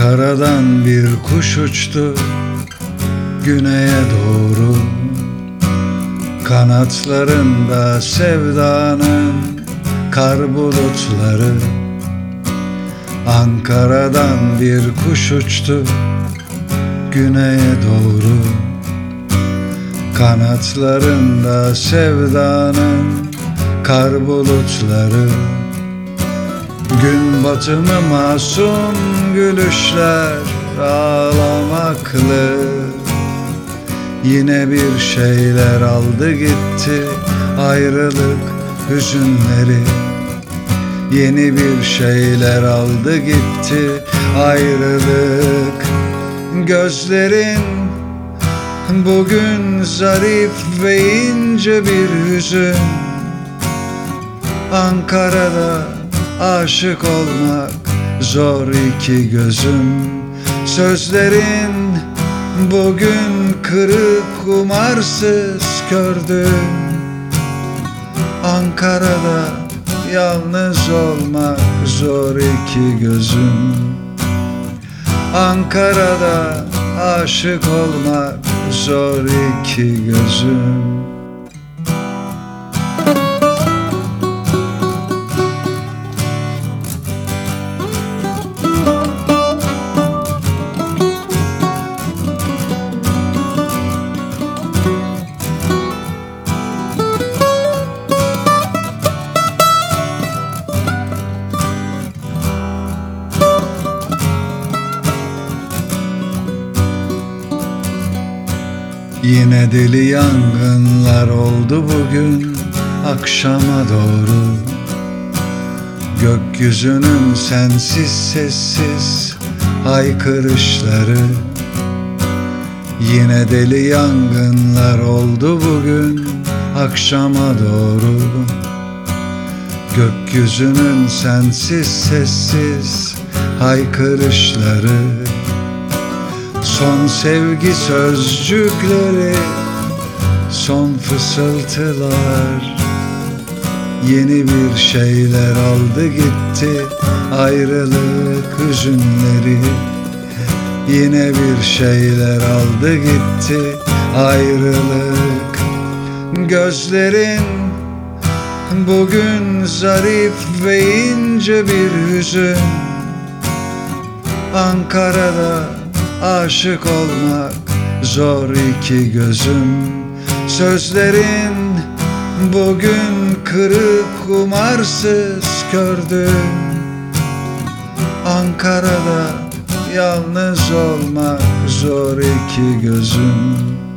Ankara'dan bir kuş uçtu güneye doğru, kanatlarında sevdanın kar bulutları. Ankara'dan bir kuş uçtu güneye doğru, kanatlarında sevdanın kar bulutları. Gün batımı masum gülüşler ağlamaklı. Yine bir şeyler aldı gitti ayrılık hüzünleri. Yeni bir şeyler aldı gitti ayrılık. Gözlerin bugün zarif ve ince bir hüzün. Ankara'da aşık olmak zor iki gözüm. Sözlerin bugün kırık, umarsız, kördüm. Ankara'da yalnız olmak zor iki gözüm. Ankara'da aşık olmak zor iki gözüm. Yine deli yangınlar oldu bugün akşama doğru. Gökyüzünün sensiz sessiz haykırışları. Yine deli yangınlar oldu bugün akşama doğru. Gökyüzünün sensiz sessiz haykırışları. Son sevgi sözcükleri, son fısıltılar. Yeni bir şeyler aldı gitti ayrılık hüzünleri. Yine bir şeyler aldı gitti ayrılık. Gözlerin bugün zarif ve ince bir hüzün. Ankara'da aşık olmak zor iki gözüm. Sözlerin bugün kırık, umarsız, kördüm. Ankara'da yalnız olmak zor iki gözüm.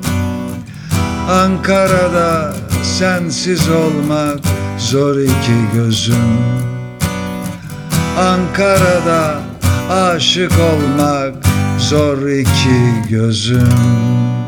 Ankara'da sensiz olmak zor iki gözüm. Ankara'da aşık olmak zor iki gözüm.